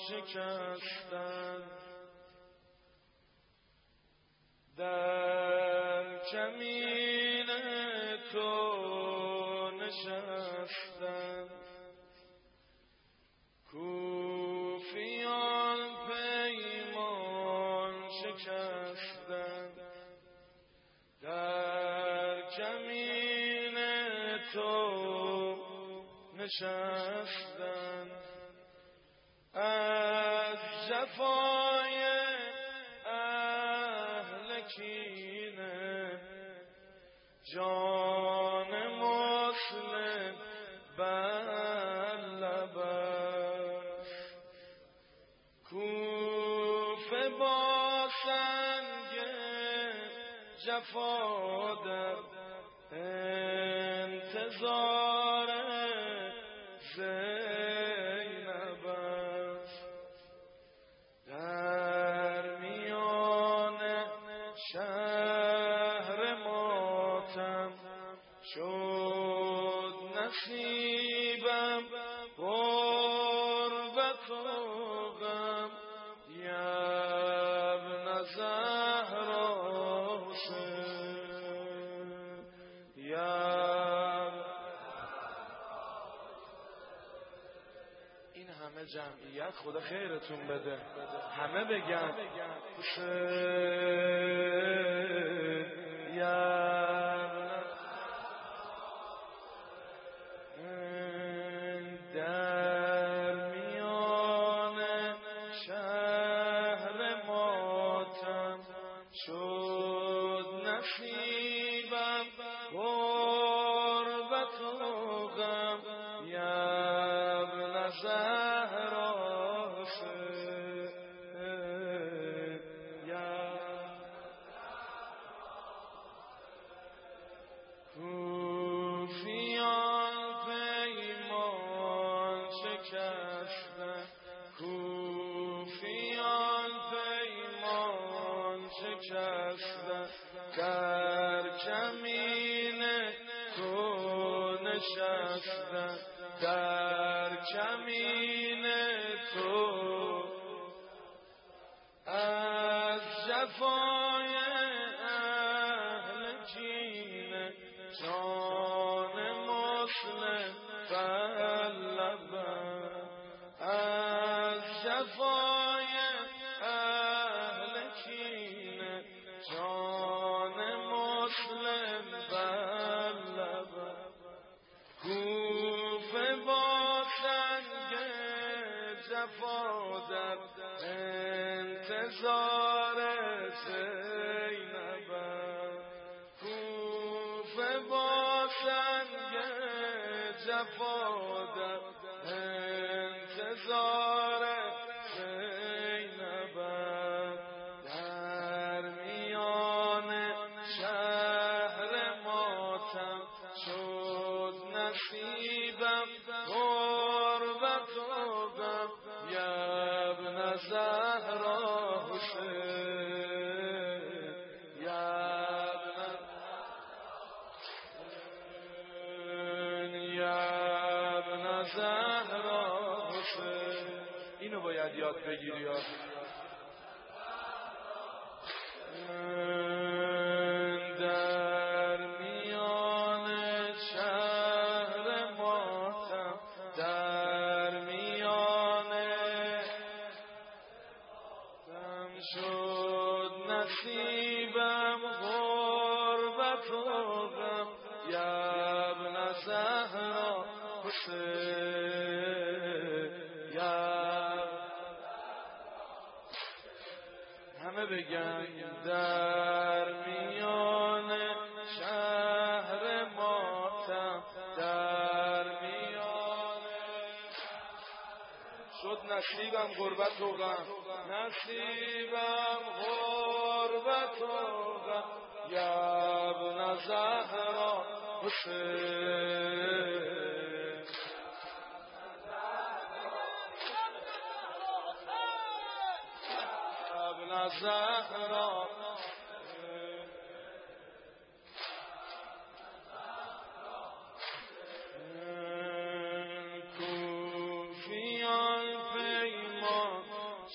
شکستن، در کمین تو نشستن. کوفیان پیمان شکستن، در کمین تو نشستن. از جفای اهل کینه جان مسلم بر لب است. کوفه با سنگ جفا در انتظار زینب است. در میان شهر ماتم شد نصیبم غربت و غم. ابن زهرا حسین، این همه جمعیت خدا خیرتون بده، همه بگن حسین در میان شهر ماتم شد نصیبم غربت و غم. ابن زهرا حسین، کوفیان پیمان شکستن، کوفیان پیمان شکستن. در کمین تو نشستن، در کمین تو. از جفای اهل کینه جان مسلم بر لب است. از جفای اهل کینه جان مسلم بر لب است. کوفه با سنگ جفا در انتظار زینب است. کوفه با سنگ جفا در انتظار زینب است. در میان شهر ماتم شد نصیبم غربت و غم. ابن زهرا حسین، ابن زهرا حسین. اینو باید یاد بگیری. در میان شهر ماتم، در میان دم شد نصیبم غربت و غم. ابن زهرا حسین، همه بگن در میان شهر ماتم، در میان شد نصیبم غربت و غم. نصیبم غربت و غم. ابن زهرا حسین، ابن زهرا. کوفیان پیمان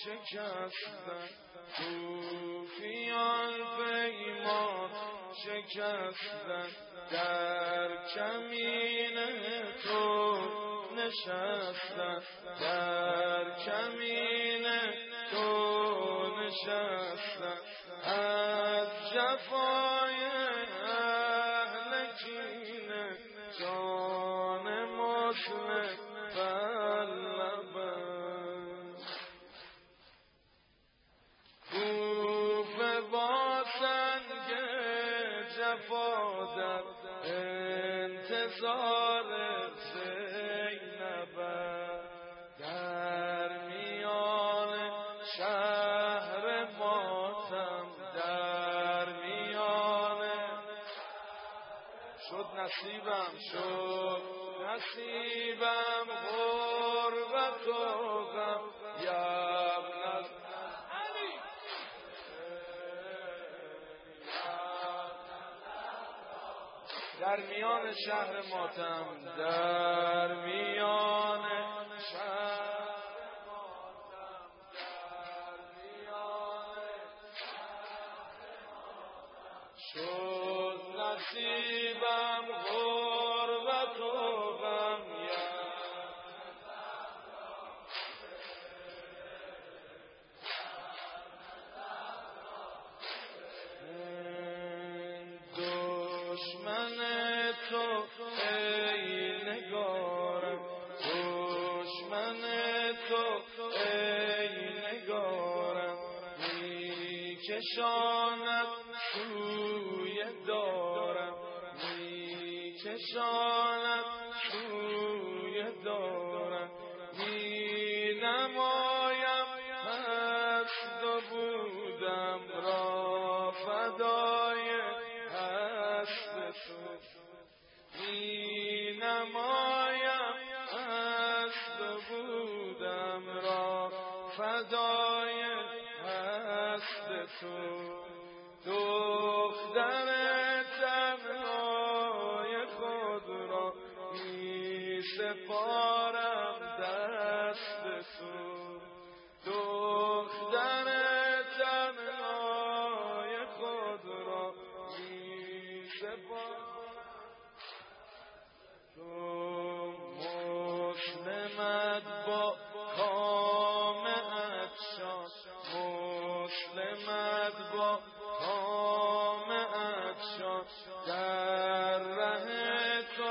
شکستن، صوفیان پیمان شکستن، در کمین تو نشستن، در کمین تو نشستن، از جفای اهل کینه جان مسلم بلبن. کوفه با سنگ جفا در انتظار زینب، در میان شهر ماتم، در میان شد نصیبم غربت و غم، یبن در میان شهر ماتم، در میان شهر ماتم، در میان شد نصیبم غربت و غم، دشمن تو ای نگارم، دشمن تو ای نگارم، میکشاند سوی دارم، میکشاند سوی دارم، می نمایم هست و بودم را فدای هست تو، می نمایم هست و بودم را فدای هست تو، دختر تنهای خود را می سپارم دست تو، دختر تنهای خود را می سپارم تو، مسلمت با کام عطشان، مسلمت با کام عطشان، در ره تو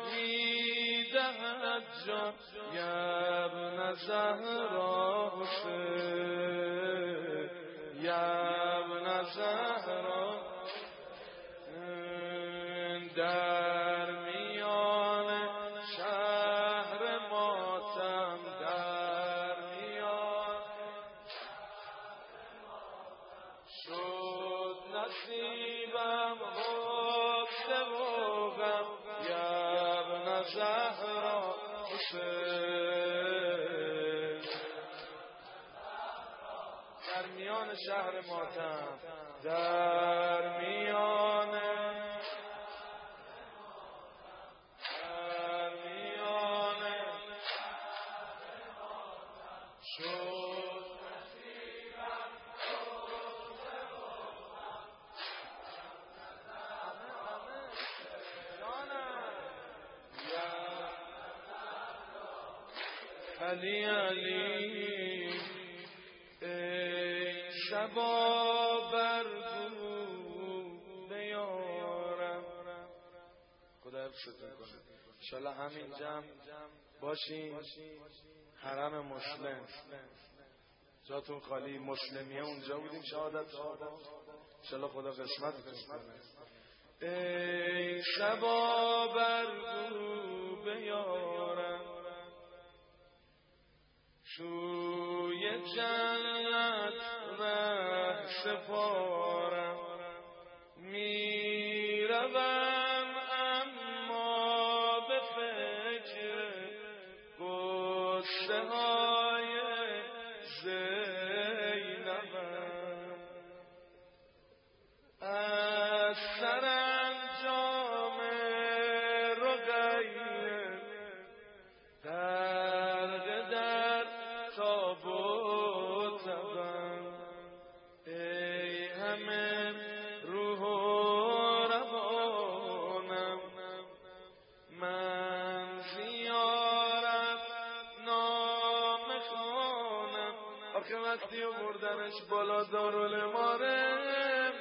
میدهد جان، یبن زهرا حسین، یبن زهرا، در میان شهر ماتم، در میان شد نصیبم غصه و غم، یبن زهرا حسین، در میان شهر ماتم، در میان شد نصیبم غصه و غم، علی علی ای شبا برگو بیارم. خدا حفظتون کنه. انشالله همین جمع باشین. حرم مسلم جاتون خالی، مسلمیه اونجا بودیم شهادت ها. انشالله خدا قسمتتون کنه. ای شبا برگو بیارم، سوی جنت ره سپارم. میروم اما به فکر قصه های زینبم، از سرانجام رقیه غرق در تابوت وقتی بردنش بالا دارالاماره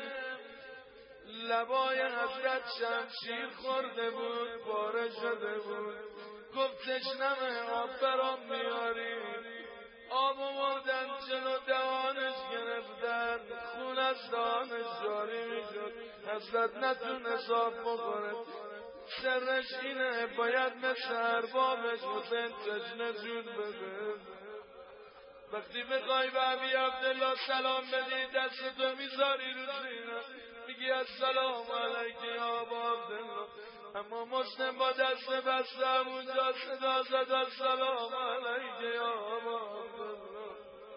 لبای حضرت شمشیر خورده بود، پاره شده بود. گفت تشنمه آب برام میاری. آب آوردن جلو دهانش گرفتن، خون از دهانش جاری میشد. حضرت نتونست آب بخوره. سرش اینه باید مثل اربابش حسین تشنه جون بده. وقتی بخوای به ابی عبدالله سلام بدی دستتو میذاری رو سینه میگی السلام علیک یا ابا عبدالله. اما مسلم با دست بسته اونجا صدا زد السلام علیک یا ابا عبدالله.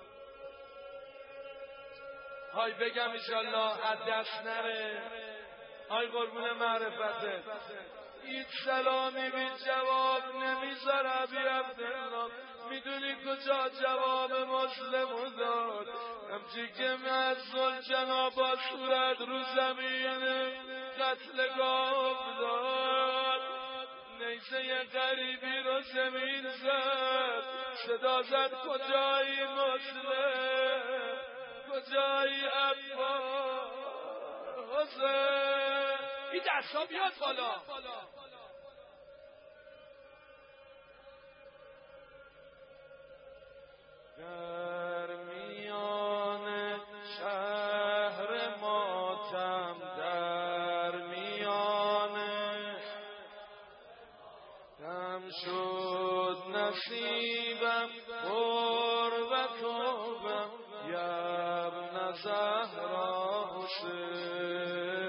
های بگم انشالله از دست نره. های قربون معرفته هیچ سلامی بی جواب نمیذاره ابی عبدالله. میدونی کجا جواب مسلمو داد؟ همچی که معزل جناب صورت رو زمین قتلگاه داد. نیزه غریبی رو زمین زد، صدا زد کجایی مسلم، کجایی عباس حسین. این دستا بیاد بالا. در میان شهر ماتم، در میان کم شد نصیبم غربت و غم یا ابن زهرا حسین.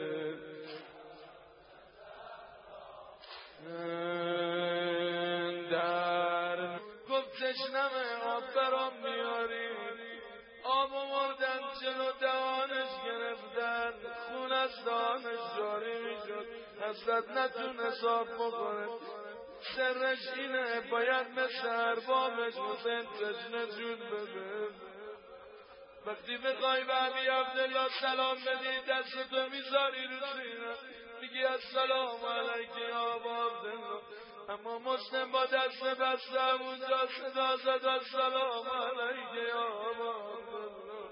تشنمه آب برام میاری. آب آوردن جلو دهانش گرفتن، خون از دهانش جاری میشد. حضرت نتونست آب بخوره. سرش اینه باید مثل اربابش حسین تشنه جون بده. وقتی بخوای به ابی عبدالله سلام بدی دستتو میذاری رو سینه میگی السلام علیک یا ابا عبدالله. اما مسلم با دست بسته اونجا صدا زد السلام علیک یا ابا عبدالله.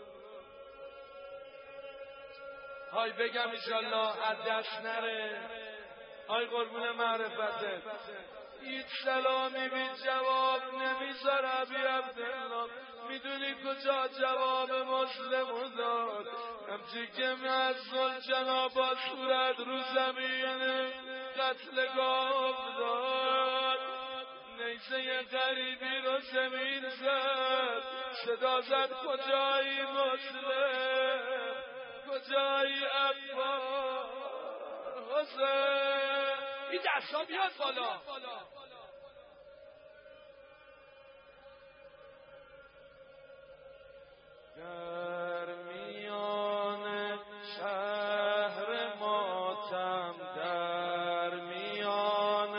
های بگم انشالله از دست نره. های قربون معرفته هیچ سلامی بی جواب نمیذاره ابی عبدالله. میدونی کجا جواب مسلمو داد؟ همچی که معزل جناب صورت رو زمین قتلگاه داد. نیزه غریبی رو زمین زد، صدا زد کجایی مسلم، کجایی عباس حسین. این دستا بیاد بالا. در میان شهر ماتم، در میان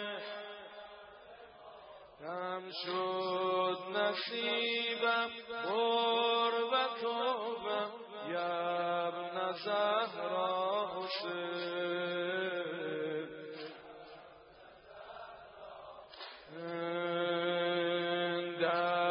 کم شد نصیبم غربت و غم یا ابن زهرا حسین. در